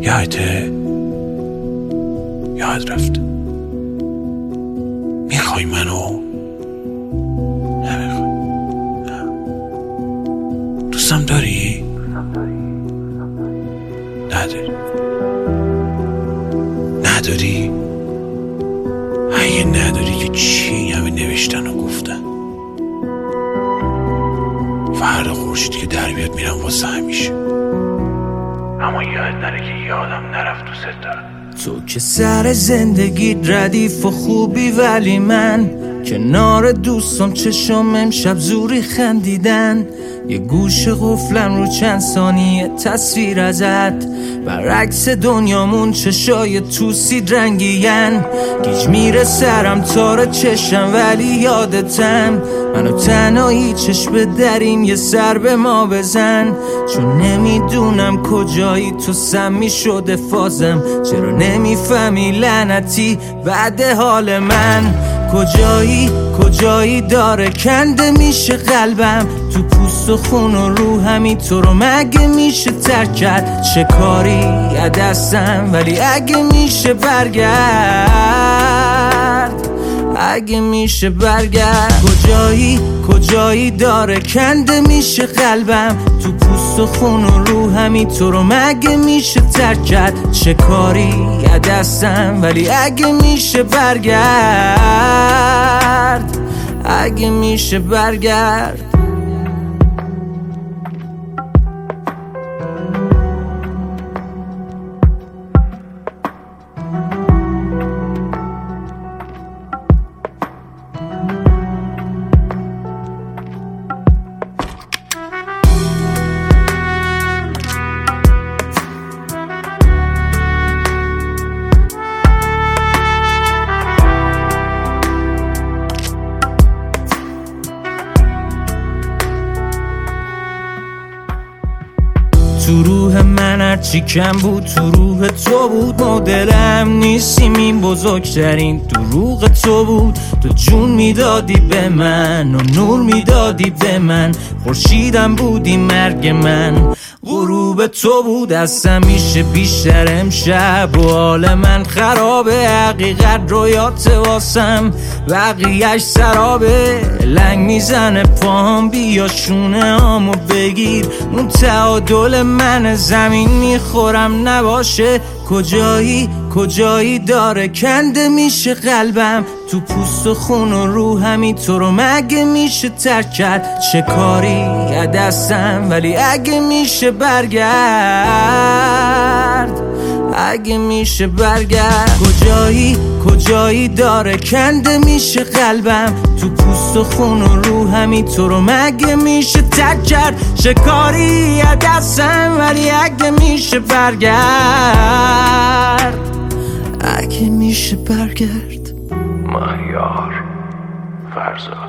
یادت یاد رفت. میخوای منو؟ نمیخوای. دوستم داری؟ نداری؟ اگه نداری که چی همه نوشتن و گفتن. فردا خورشید که در بیاد میرم واسه همیشه، اما یاد نره که یادم نرفت دوست دارم. تو که سر زندگی ردیف و خوبی، ولی من کنار دوستم چشم امشب زوری خندیدن. یه گوش قفلم رو چند ثانیه تصویر ازت، برعکس دنیامون چشای توسید رنگین. گیج میره سرم تار چشم ولی یادتم، منو تنهایی چشم دریم یه سر به ما بزن. چون نمیدونم کجایی تو سمی شده فازم، چرا نمیفهمی لعنتی بعد حال من. کجایی داره کنده میشه قلبم، تو پوست و خون و روحمی تو رو مگه میشه ترک کرد؟ چه کاری دستم ولی اگه میشه برگرد، اگه میشه برگرد. کجایی داره کنده میشه قلبم، تو پوست و خون و روحمی تو رو مگه میشه ترک کرد؟ چه کاری دستم ولی اگه میشه برگرد، اگه میشه برگرد. تو روح من هرچی کم بود تو روح تو بود. مدلم نیستیم این بزرگترین دروغ تو بود. تو جون میدادی به من و نور میدادی به من، خورشیدم بودی مرگ من، غروب تو بود. از همیشه بیشتر امشب و حال من خرابه، حقیقت رویات واسم بقیهش سرابه. لنگ میزنه پاهم بیا شونه هامو بگیر، اون تعادل من زمین میخورم نباشه. کجایی داره کنده میشه قلبم، تو پوست و خون و روحمی تو رو مگه میشه ترک کرد؟ چه کاری دستم ولی اگه میشه برگرد، اگه میشه برگرد. کجایی داره کنده میشه قلبم، تو پوست و خون و روحمی تو رو مگه میشه ترک کرد؟ چه کاری دستم ولی اگه میشه برگرد، اگه میشه برگرد. مهیار فرزاد.